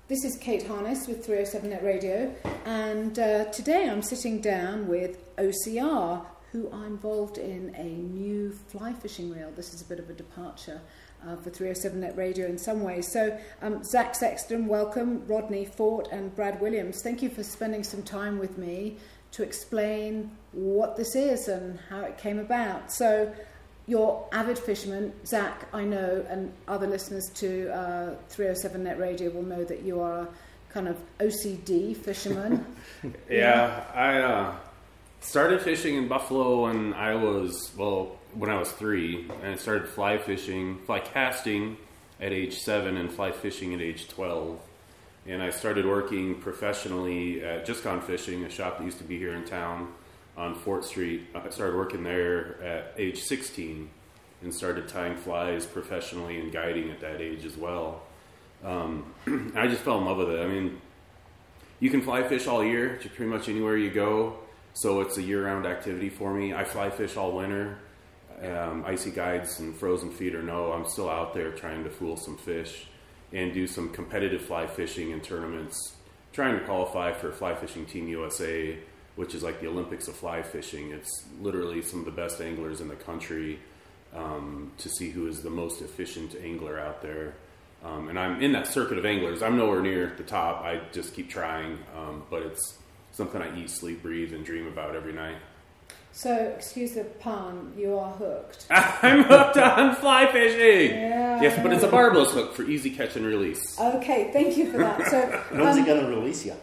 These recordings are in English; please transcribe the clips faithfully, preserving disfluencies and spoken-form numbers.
This is Kate Harness with three oh seven Net Radio, and uh, today I'm sitting down with O C R, who are involved in a new fly fishing reel. This is a bit of a departure uh, for three oh seven Net Radio in some ways. So, um, Zach Sexton, welcome, Rodney Fort and Brad Williams. Thank you for spending some time with me to explain what this is and how it came about. So, you're avid fishermen. Zach, I know, and other listeners to uh, three oh seven Net Radio will know that you are a kind of O C D fisherman. yeah, yeah, I uh, started fishing in Buffalo when I was, well, when I was three. And I started fly fishing, fly casting at age seven and fly fishing at age twelve. And I started working professionally at Just Gone Fishing, a shop that used to be here in town on Fort Street. I started working there at age sixteen and started tying flies professionally and guiding at that age as well. Um, I just fell in love with it. I mean, you can fly fish all year, just pretty much anywhere you go. So it's a year-round activity for me. I fly fish all winter. Um, icy guides and frozen feed or no, I'm still out there trying to fool some fish and do some competitive fly fishing in tournaments, trying to qualify for Fly Fishing Team U S A, which is like the Olympics of fly fishing. It's literally some of the best anglers in the country um, to see who is the most efficient angler out there. Um, and I'm in that circuit of anglers. I'm nowhere near the top. I just keep trying, um, but it's something I eat, sleep, breathe, and dream about every night. So, excuse the pun, you are hooked. I'm hooked on fly fishing. Yeah. Yes, but it's a barbless hook for easy catch and release. Okay, thank you for that. So, when's um, it going to release you?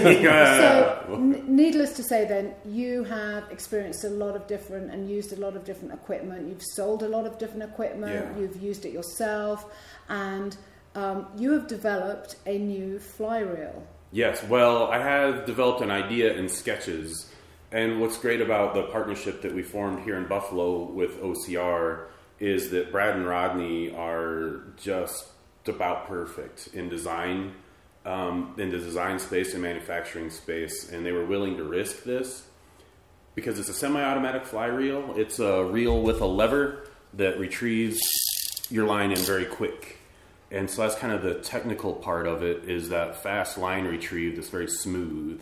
So, n- needless to say, then you have experienced a lot of different and used a lot of different equipment. You've sold a lot of different equipment. Yeah. You've used it yourself, and um, you have developed a new fly reel. Yes. Well, I have developed an idea in sketches. And what's great about the partnership that we formed here in Buffalo with O C R is that Brad and Rodney are just about perfect in design, um, in the design space and manufacturing space. And they were willing to risk this because it's a semi-automatic fly reel. It's a reel with a lever that retrieves your line in very quick. And so that's kind of the technical part of it, is that fast line retrieve that's very smooth.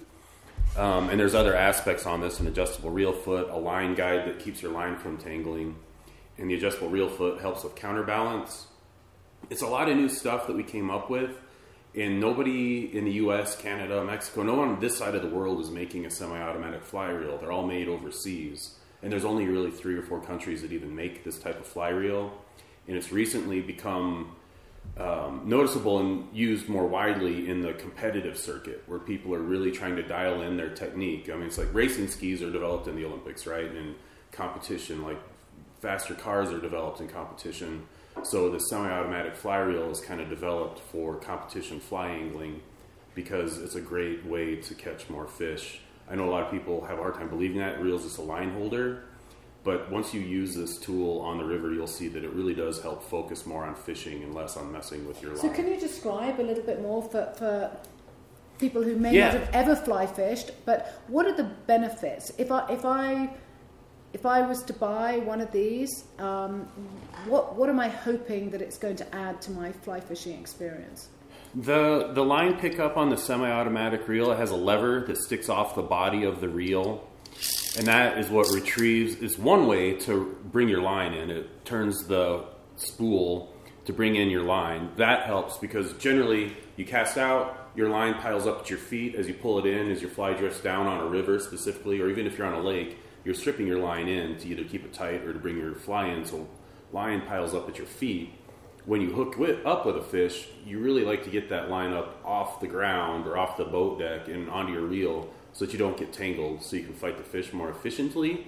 Um, and there's other aspects on this, an adjustable reel foot, a line guide that keeps your line from tangling, and the adjustable reel foot helps with counterbalance. It's a lot of new stuff that we came up with, and nobody in the U S, Canada, Mexico, no one on this side of the world is making a semi-automatic fly reel. They're all made overseas, and there's only really three or four countries that even make this type of fly reel, and it's recently become Um, noticeable and used more widely in the competitive circuit, where people are really trying to dial in their technique. I mean, it's like racing skis are developed in the Olympics, right? And competition, like faster cars are developed in competition. So the semi-automatic fly reel is kind of developed for competition fly angling because it's a great way to catch more fish. I know a lot of people have a hard time believing that. It reel's just a line holder. But once you use this tool on the river, you'll see that it really does help focus more on fishing and less on messing with your line. So can you describe a little bit more for, for people who may yeah. not have ever fly fished, but what are the benefits? If I if I if I was to buy one of these, um, what what am I hoping that it's going to add to my fly fishing experience? The the line pickup on the semi-automatic reel, it has a lever that sticks off the body of the reel. And that is what retrieves, is one way to bring your line in. It turns the spool to bring in your line. That helps because generally you cast out, your line piles up at your feet as you pull it in, as your fly drifts down on a river specifically, or even if you're on a lake, you're stripping your line in to either keep it tight or to bring your fly in. So line piles up at your feet. When you hook with, up with a fish, you really like to get that line up off the ground or off the boat deck and onto your reel, so that you don't get tangled, so you can fight the fish more efficiently.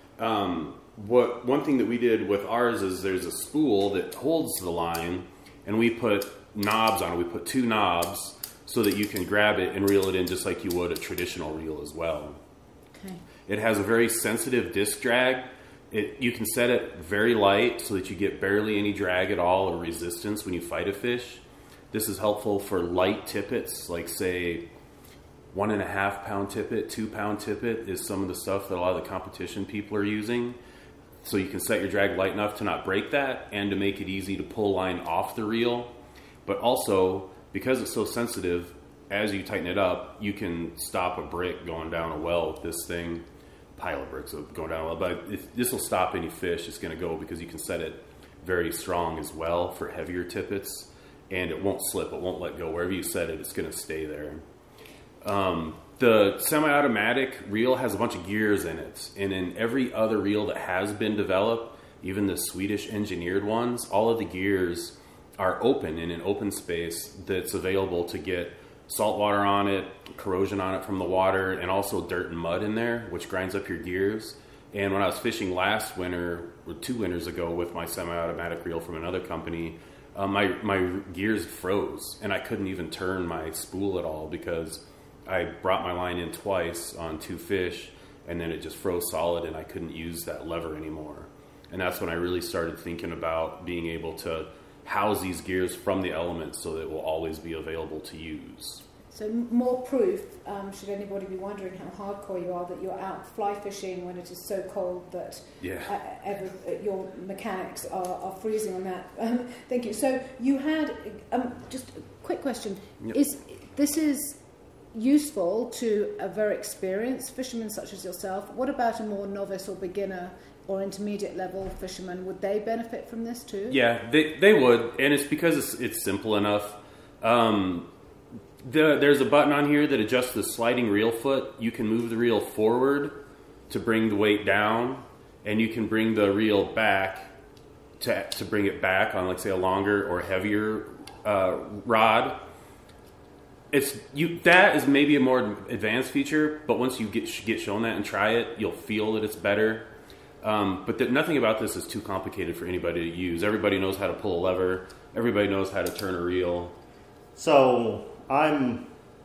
Um, what one thing that we did with ours is there's a spool that holds the line, and we put knobs on it. We put two knobs so that you can grab it and reel it in just like you would a traditional reel as well. Okay. It has a very sensitive disc drag. It, you can set it very light so that you get barely any drag at all or resistance when you fight a fish. This is helpful for light tippets, like say one and a half pound tippet, two pound tippet is some of the stuff that a lot of the competition people are using. So you can set your drag light enough to not break that and to make it easy to pull line off the reel. But also because it's so sensitive, as you tighten it up, you can stop a brick going down a well with this thing. Pile of bricks going down a well. But if this will stop any fish, it's going to go because you can set it very strong as well for heavier tippets. And it won't slip. It won't let go. Wherever you set it, it's going to stay there. Um, the semi-automatic reel has a bunch of gears in it. And in every other reel that has been developed, even the Swedish engineered ones, all of the gears are open in an open space that's available to get salt water on it, corrosion on it from the water, and also dirt and mud in there, which grinds up your gears. And when I was fishing last winter, or two winters ago, with my semi-automatic reel from another company, uh, my my gears froze, and I couldn't even turn my spool at all because I brought my line in twice on two fish, and then it just froze solid, and I couldn't use that lever anymore. And that's when I really started thinking about being able to house these gears from the elements so that it will always be available to use. So more proof, um, should anybody be wondering how hardcore you are, that you're out fly fishing when it is so cold that yeah. uh, every, uh, your mechanics are, are freezing on that. Um, thank you. So you had, um, just a quick question, yep. is this is useful to a very experienced fisherman such as yourself? What about a more novice or beginner or intermediate level fishermen? Would they benefit from this too? Yeah, they they would, and it's because it's, it's simple enough. Um, the, there's a button on here that adjusts the sliding reel foot. You can move the reel forward to bring the weight down, and you can bring the reel back to to bring it back on, like say, a longer or heavier uh, rod. It's you. That is maybe a more advanced feature, but once you get get shown that and try it, you'll feel that it's better. Um, but that nothing about this is too complicated for anybody to use. Everybody knows how to pull a lever. Everybody knows how to turn a reel. So I'm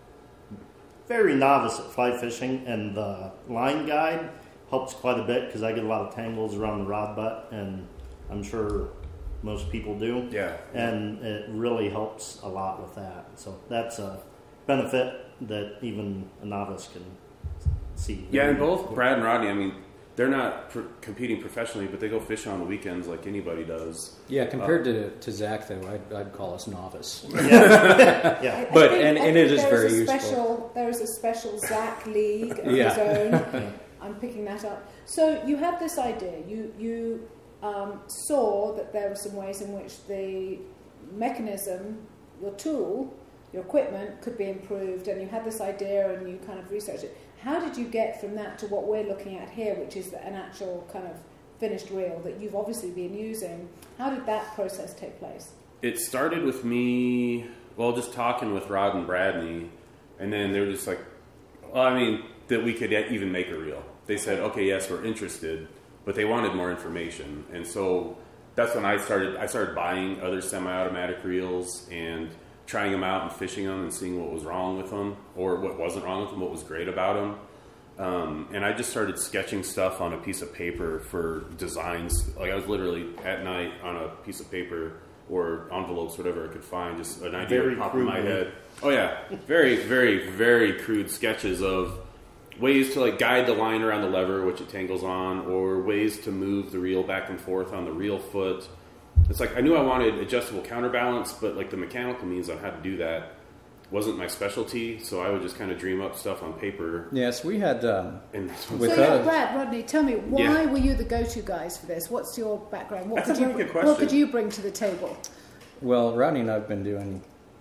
very novice at fly fishing, and the line guide helps quite a bit because I get a lot of tangles around the rod butt, and I'm sure most people do. Yeah. And it really helps a lot with that. So that's a benefit that even a novice can see. Yeah, and both Brad and Rodney, I mean, they're not pr- competing professionally, but they go fishing on the weekends like anybody does. Yeah, compared uh, to, to Zach, though, I'd, I'd call us novice. Yeah, yeah. But I think, and, and it is very a useful. Special, there is a special Zach league of Yeah. his own. I'm picking that up. So you had this idea. You you um, saw that there were some ways in which the mechanism, your tool, your equipment could be improved, and you had this idea and you kind of researched it. How did you get from that to what we're looking at here, which is an actual kind of finished reel that you've obviously been using? How did that process take place? It started with me, well, just talking with Rod and Bradney, and then they were just like, well, I mean, that we could even make a reel. They said, okay, yes, we're interested, but they wanted more information. And so that's when I started, I started buying other semi-automatic reels and trying them out and fishing them and seeing what was wrong with them or what wasn't wrong with them, what was great about them. Um, and I just started sketching stuff on a piece of paper for designs. Like I was literally at night on a piece of paper or envelopes, whatever I could find, just an idea Very pop in my crudely. head. Oh yeah, very, very, very crude sketches of ways to like guide the line around the lever, which it tangles on, or ways to move the reel back and forth on the reel foot. It's like I knew I wanted adjustable counterbalance, but like the mechanical means on how to do that wasn't my specialty, so I would just kind of dream up stuff on paper. Yes, we had um, And with so, yeah, us. Brad, Rodney, tell me, why Yeah. were you the go-to guys for this? What's your background? What That's could a you very good What question. could you bring to the table? Well, Rodney and I have been doing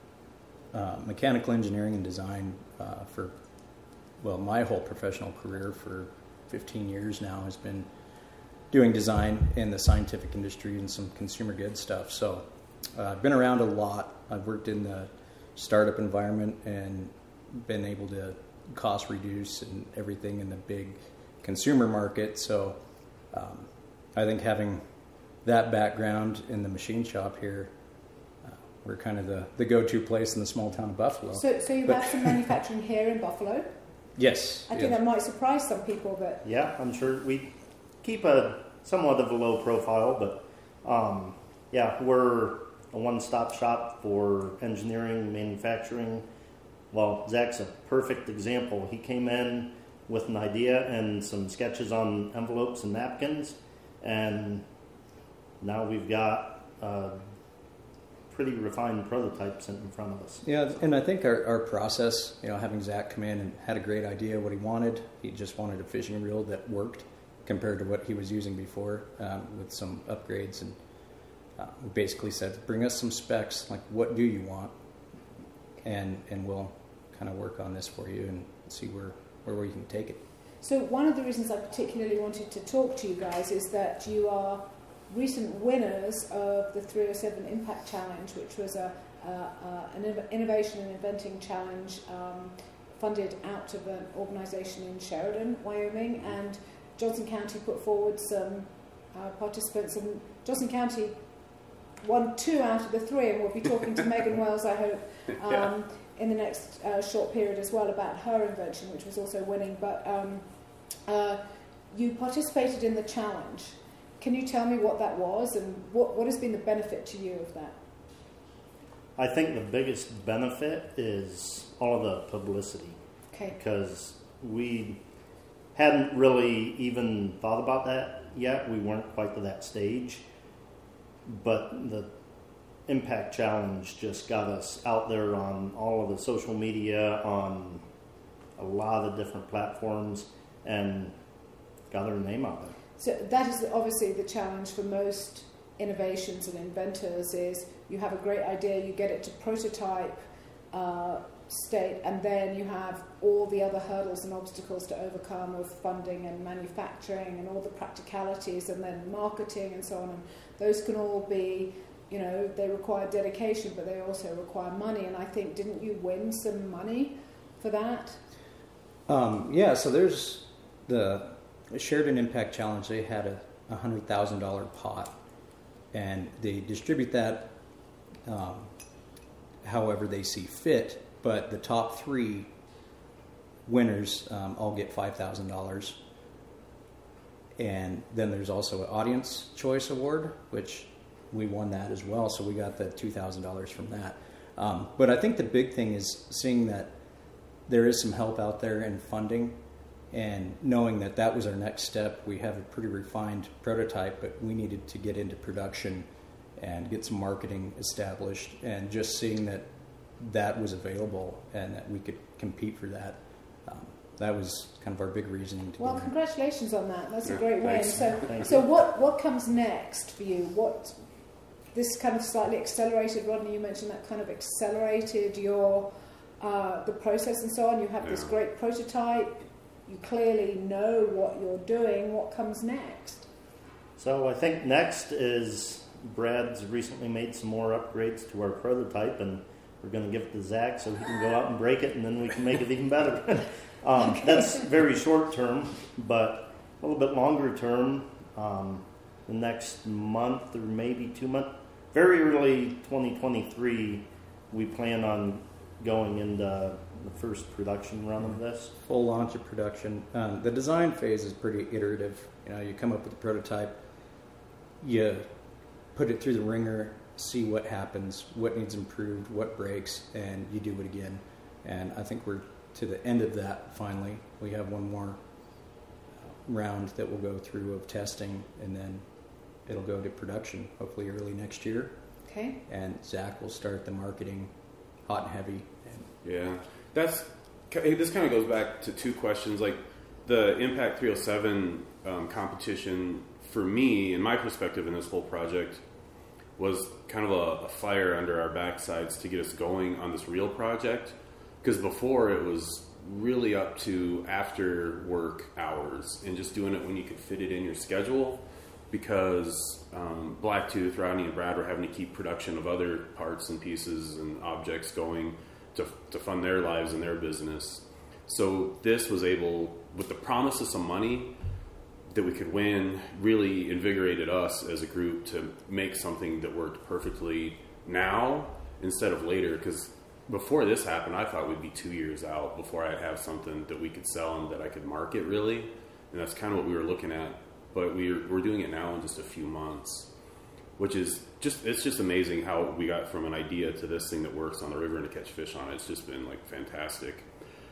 uh, mechanical engineering and design uh, for, well, my whole professional career for fifteen years now has been doing design in the scientific industry and some consumer goods stuff. So uh, I've been around a lot. I've worked in the startup environment and been able to cost reduce and everything in the big consumer market. So um, I think having that background in the machine shop here, uh, we're kind of the, the go-to place in the small town of Buffalo. So, so you But- have some manufacturing here in Buffalo. Yes. I think yes. that might surprise some people that Yeah, I'm sure we keep a somewhat of a low profile, but um, yeah, we're a one-stop shop for engineering, manufacturing. Well, Zach's a perfect example. He came in with an idea and some sketches on envelopes and napkins, and now we've got a pretty refined prototype sent in front of us. Yeah, and I think our, our process, you know, having Zach come in and had a great idea what he wanted. He just wanted a fishing reel that worked compared to what he was using before, um, with some upgrades. And uh, we basically said, bring us some specs, like what do you want? And and we'll kind of work on this for you and see where, where we can take it. So one of the reasons I particularly wanted to talk to you guys is that you are recent winners of the three oh seven Impact Challenge, which was a, uh, uh, an innovation and inventing challenge um, funded out of an organisation in Sheridan, Wyoming, and Johnson County put forward some uh, participants, and Johnson County won two out of the three, and we'll be talking to Megan Wells, I hope, um, yeah. in the next uh, short period as well about her invention, which was also winning. But um, uh, you participated in the challenge. Can you tell me what that was and what, what has been the benefit to you of that? I think the biggest benefit is all of the publicity. Okay. Because we hadn't really even thought about that yet. We weren't quite to that stage. But the Impact Challenge just got us out there on all of the social media, on a lot of different platforms, and got our name out there. So that is obviously the challenge for most innovations and inventors is you have a great idea, you get it to prototype uh, state, and then you have all the other hurdles and obstacles to overcome of funding and manufacturing and all the practicalities and then marketing and so on. And those can all be, you know, they require dedication, but they also require money. And I think, didn't you win some money for that? Um, yeah, so there's the Sheridan Impact Challenge. They had a one hundred thousand dollars pot, and they distribute that um, however they see fit, but the top three winners um, all get five thousand dollars. And then there's also an Audience Choice Award, which we won that as well, so we got the two thousand dollars from that. Um, but I think the big thing is seeing that there is some help out there in funding, and knowing that that was our next step. We have a pretty refined prototype, but we needed to get into production and get some marketing established, and just seeing that that was available and that we could compete for that. Um, that was kind of our big reasoning. To well, congratulations on that. That's a great win. Thanks. So, Thank so you. what, what comes next for you? What this kind of slightly accelerated, Rodney, you mentioned that kind of accelerated your uh, the process and so on. You have this Yeah. great prototype. You clearly know what you're doing. What comes next? So I think next is Brad's recently made some more upgrades to our prototype, and we're going to give it to Zach so he can go out and break it, and then we can make it even better. um, Okay. That's very short term, but a little bit longer term, um, the next month or maybe two months, very early twenty twenty-three, we plan on going into the first production run of this. full launch of production. Um, the design phase is pretty iterative. You know, you come up with a prototype, you put it through the ringer, see what happens, what needs improved, what breaks, and you do it again. And I think we're to the end of that finally. We have one more round that we'll go through of testing, and then it'll go to production, hopefully early next year. Okay. And Zach will start the marketing hot and heavy. And Yeah, that's this kind of goes back to two questions. Like the Impact three oh seven um, competition, for me, in my perspective in this whole project, was kind of a, a fire under our backsides to get us going on this real project. Because before it was really up to after work hours and just doing it when you could fit it in your schedule. Because um, Blacktooth, Rodney, and Brad were having to keep production of other parts and pieces and objects going to, to fund their lives and their business. So this was able, with the promise of some money that we could win, really invigorated us as a group to make something that worked perfectly now instead of later. Because before this happened, I thought we'd be two years out before I'd have something that we could sell and that I could market, really. And that's kind of what we were looking at. But we're, we're doing it now in just a few months, which is just, it's just amazing how we got from an idea to this thing that works on the river and to catch fish on it. It's just been like fantastic.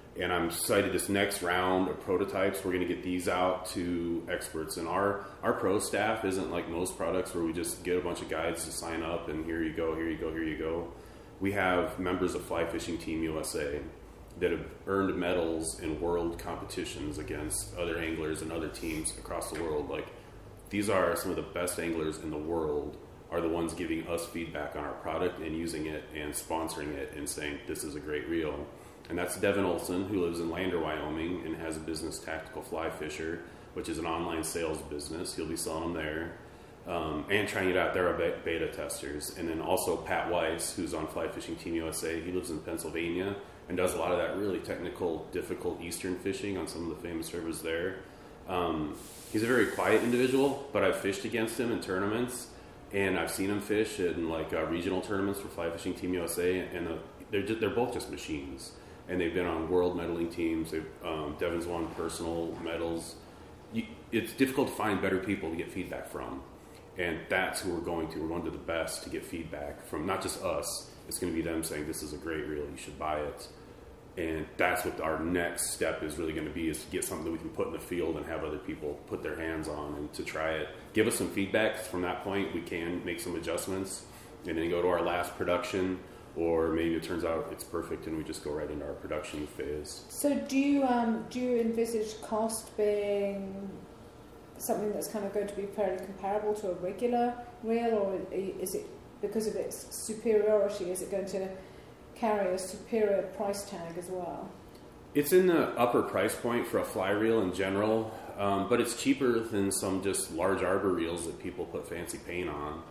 And I'm excited this next round of prototypes, we're going to get these out to experts. And our, our pro staff isn't like most products where we just get a bunch of guides to sign up and here you go, here you go, here you go. We have members of Fly Fishing Team U S A that have earned medals in world competitions against other anglers and other teams across the world. Like, these are some of the best anglers in the world are the ones giving us feedback on our product and using it and sponsoring it and saying, this is a great reel. And that's Devin Olson, who lives in Lander, Wyoming, and has a business, Tactical Fly Fisher, which is an online sales business. He'll be selling them there. Um, and trying it out. They're our beta testers. And then also Pat Weiss, who's on Fly Fishing Team U S A. He lives in Pennsylvania and does a lot of that really technical, difficult Eastern fishing on some of the famous rivers there. Um, he's a very quiet individual, but I've fished against him in tournaments, and I've seen him fish in like uh, regional tournaments for Fly Fishing Team U S A, and uh, they're just, they're both just machines. And they've been on world medaling teams. They've, um, Devin's won personal medals. You, it's difficult to find better people to get feedback from. And that's who we're going to. We're going to the best to get feedback from, not just us. It's going to be them saying, this is a great reel, you should buy it. And that's what our next step is really going to be, is to get something that we can put in the field and have other people put their hands on and to try it. Give us some feedback. From that point, we can make some adjustments and then go to our last production. Or maybe it turns out it's perfect and we just go right into our production phase. So do you um, do you envisage cost being something that's kind of going to be fairly comparable to a regular reel, or is it, because of its superiority, is it going to carry a superior price tag as well? It's in the upper price point for a fly reel in general, um, but it's cheaper than some just large arbor reels that people put fancy paint on.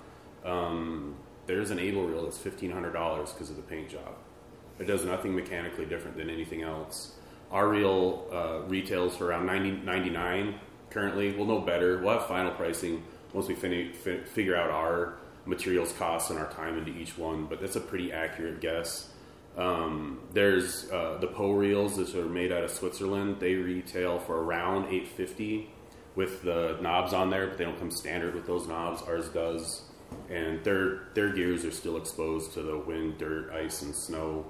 Um, there's an Able reel that's fifteen hundred dollars because of the paint job. It does nothing mechanically different than anything else. Our reel uh, retails for around ninety, ninety-nine currently. We'll know better. We'll have final pricing once we fin- fi- figure out our materials costs and our time into each one, but that's a pretty accurate guess. Um, there's uh, the Poe reels that are made out of Switzerland. They retail for around eight hundred fifty dollars with the knobs on there, but they don't come standard with those knobs. Ours does. And their their gears are still exposed to the wind, dirt, ice, and snow,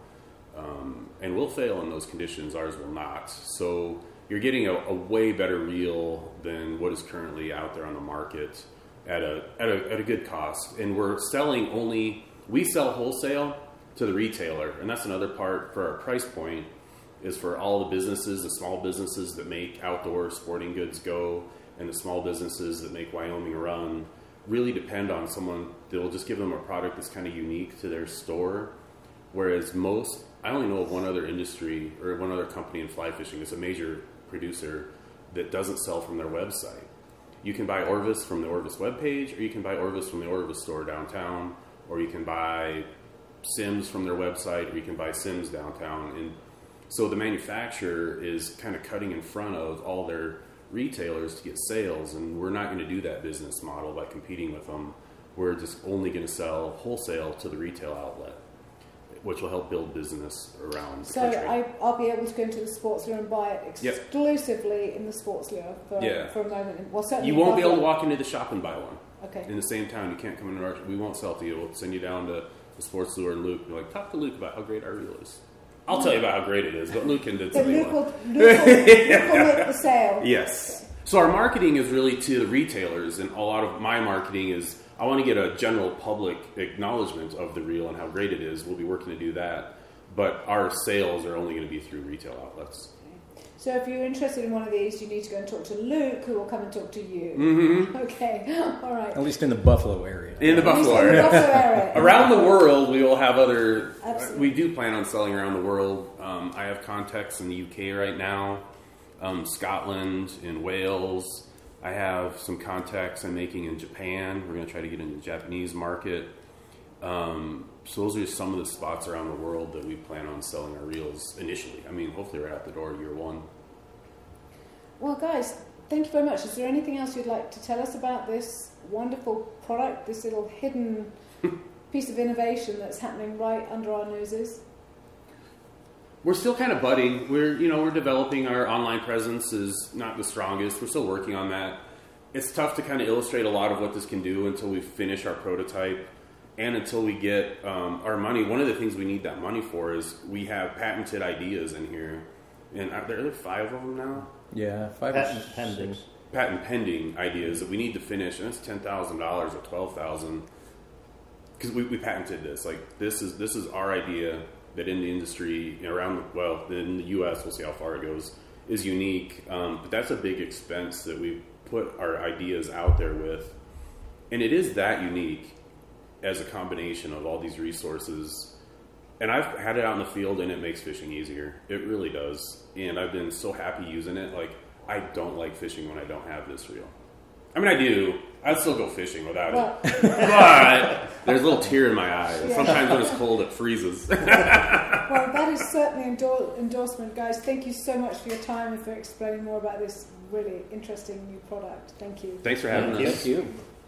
um, and will fail in those conditions. Ours will not. So you're getting a, a way better reel than what is currently out there on the market at a, at a at a good cost. And we're selling only, we sell wholesale to the retailer, and that's another part for our price point, is for all the businesses, the small businesses that make outdoor sporting goods go, and the small businesses that make Wyoming run, really depend on someone that will just give them a product that's kind of unique to their store. Whereas most, I only know of one other industry or one other company in fly fishing. It's a major producer that doesn't sell from their website. You can buy Orvis from the Orvis webpage, or you can buy Orvis from the Orvis store downtown, or you can buy Sims from their website, or you can buy Sims downtown. And so the manufacturer is kind of cutting in front of all their retailers to get sales, and we're not going to do that business model by competing with them. We're just only going to sell wholesale to the retail outlet, which will help build business around the so country. I, I'll be able to go into the sports lure and buy it exclusively yep. in the sports lure for, yeah. for a moment. Well, certainly you won't be able to walk into the shop and buy one. Okay. In the same town, you can't come into our. We won't sell to you. We'll send you down to the sports lure and Luke. You're like, talk to Luke about how great our reel is. I'll tell you about how great it is, but Luke can do So something. Luke will, Luke, will, Luke will make the sale. Yes. So our marketing is really to the retailers, and a lot of my marketing is I want to get a general public acknowledgement of the reel and how great it is. We'll be working to do that, but our sales are only going to be through retail outlets. So if you're interested in one of these, you need to go and talk to Luke, who will come and talk to you. Mm-hmm. Okay, all right. At least in the Buffalo area. In the Buffalo in area. the Buffalo area. Around the world, we will have other... Absolutely. We do plan on selling around the world. Um, I have contacts in the U K right now, um, Scotland, in Wales. I have some contacts I'm making in Japan. We're going to try to get into the Japanese market. Um, so those are just some of the spots around the world that we plan on selling our reels initially. I mean, hopefully right out the door year one. Well, guys, thank you very much. Is there anything else you'd like to tell us about this wonderful product, this little hidden piece of innovation that's happening right under our noses? We're still kind of budding. We're, you know, we're developing. Our online presence is not the strongest. We're still working on that. It's tough to kind of illustrate a lot of what this can do until we finish our prototype and until we get um, our money. One of the things we need that money for is we have patented ideas in here and are there, are there five of them now? Yeah, five Patent or six. pending. Patent pending ideas that we need to finish, and it's ten thousand dollars or twelve thousand. Because we, we patented this. Like this is this is our idea that in the industry around the, well in the U S we'll see how far it goes is unique. Um, but that's a big expense that we put our ideas out there with, and it is that unique as a combination of all these resources. And I've had it out in the field, and it makes fishing easier. It really does. And I've been so happy using it. Like, I don't like fishing when I don't have this reel. I mean, I do. I'd still go fishing without Well, it. But there's a little tear in my eye. And Yeah. sometimes when it's cold, it freezes. well, that is certainly endor- endorsement, guys. Thank you so much for your time and for explaining more about this really interesting new product. Thank you. Thanks for having Thank us. you. Thank you.